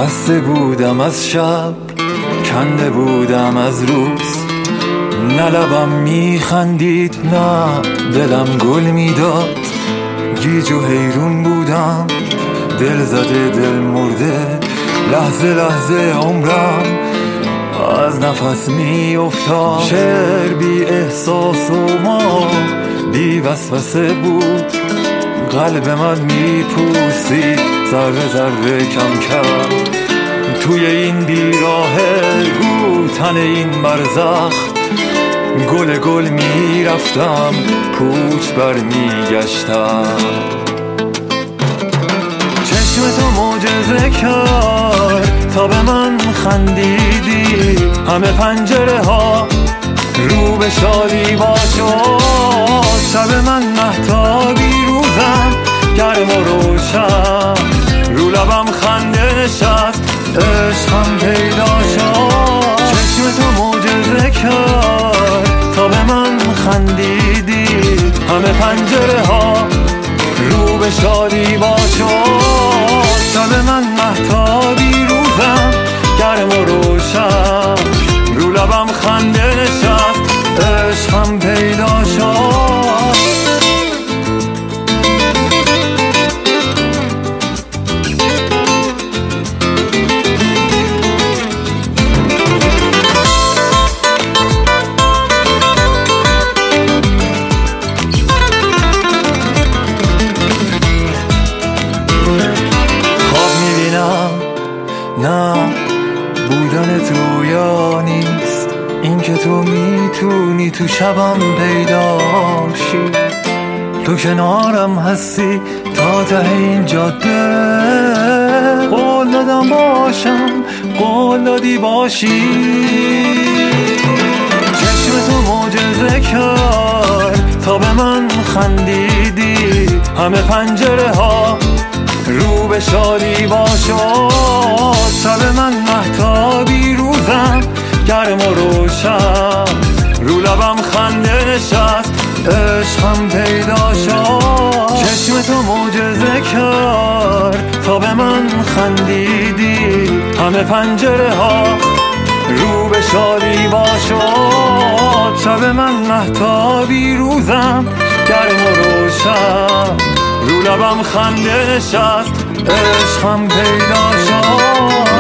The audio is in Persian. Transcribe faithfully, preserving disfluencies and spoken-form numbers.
بسته بودم از شب، کنده بودم از روز. نه لبم میخندید نه دلم گل میداد. گیج و حیرون بودم، دل زده دل مرده. لحظه لحظه عمرم از نفس می افتاد. شعر بی احساس و ما بی وسوسه بود. قلب من می پوسید ذره ذره کم کم. توی این بیراهه گوتن این برزخ، گل گل می رفتم پوچ بر می گشتم. چشم تو معجزه کرد تا به من خندیدی. همه پنجره ها رو به شادی باشد. شب من مهتابی روزم گرم و روشن. رو لبم خنده نشست عشقم پیدا شد. چشم تو معجزه کرد تا به من خندیدی. همه پنجره ها رو به شادی باشد. شب من مهتابی روزم گرم و روشن. رو لبم خنده نشست عشقم پیدا شد. نه بودن تو یا نیست، این که تو میتونی تو شبم پیداشی. تو کنارم هستی تا ته این جاده. قول دادم باشم، قول دادی باشی. چشم تو معجزه کرد تا به من خندیدی. همه پنجره ها رو به شادی باشد. شب من مهتابی روزم گرم و روشن. رو لبم خنده نشست عشقم پیدا شد. چشم تو معجزه کرد تا به من خندیدی. همه پنجره ها رو به شادی باشد. شب من مهتابی روزم گرم و روشن. رو لبم خنده نشست عشقم پیدا شد.